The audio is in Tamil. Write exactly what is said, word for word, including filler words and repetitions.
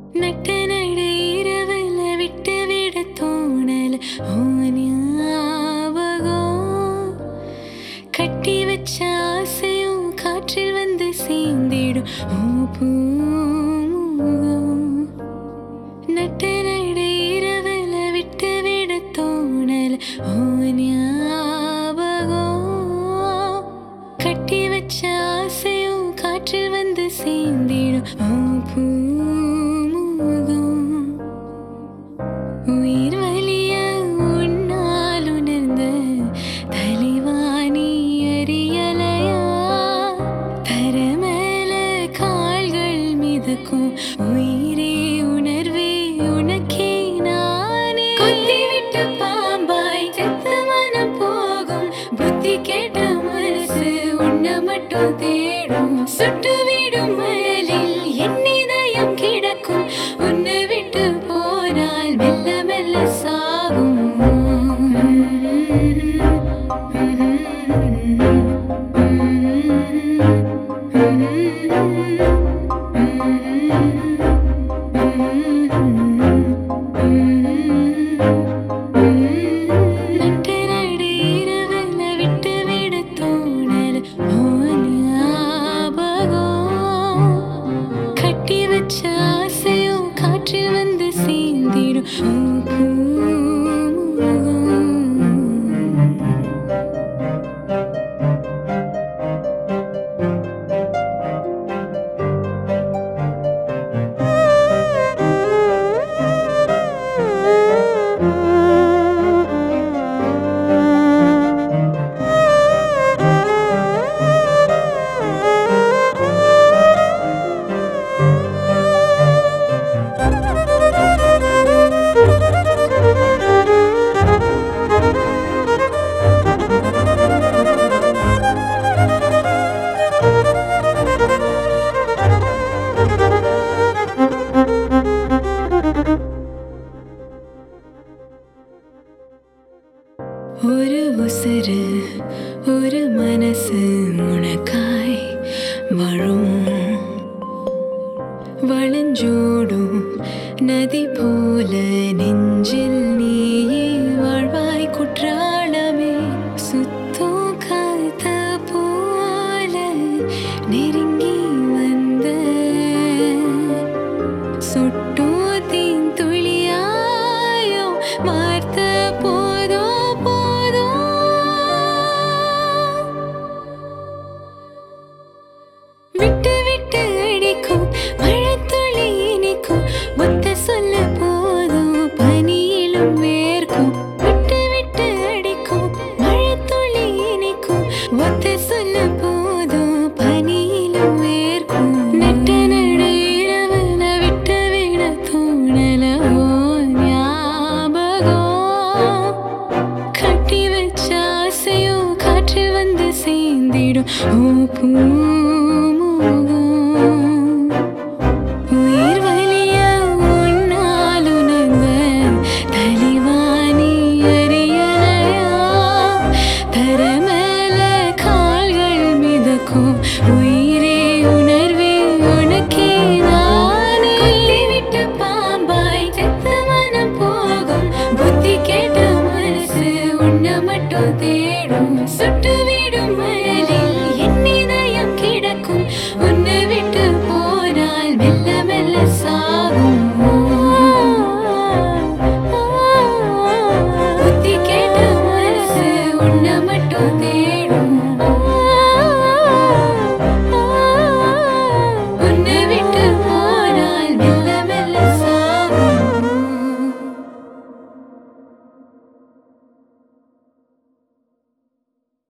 நட்ட நட இரவுல விட்டு விட தோணல ஓ ஞாபகம் கட்டி வச்ச ஆசையும் காற்றில் வந்து சேர்ந்திடும் ஓ பூமுகம் நட்ட நட இரவுல விட்டு விட தோணல ஓ ஞாபகம் கட்டி வச்ச ஆசையும் காற்றில் வந்து சேர்ந்திடும் ஓ பூமுகம் உயிர் வலிய உன்னால் உணர்ந்த தலைவாணி அறியலையா தர மேல கால்கள் மிதக்கும் உயிரே உணர்வே உனக்கே நானே கொத்திவிட்ட பாம்பாய் செத்த மனம் போகும் புத்தி கேட்ட மனசு உன்னை மட்டும் தேடும் சுட்டு விடும் மலில் என் இதயம் கிடக்கும் உன்னை விட்டு போனால் மெல்ல மெல்ல சாகும் நட்ட நட இரவுல விட்டு விட தோணல ஓ ஞாபகம் கட்டி வச்ச ஆசையும் காற்றில் வந்து சேர்ந்திடும் ஓ பூமுகம் ஒரு உசுறு ஒரு மனசு உனக்காய் வாழும் வளஞ்சோடும் நதி போல நெஞ்சில் நீயே வாழ்வாய் குற்றாலமே சுத்தம் காத்த போல நெருங்கி வந்த சுட்ட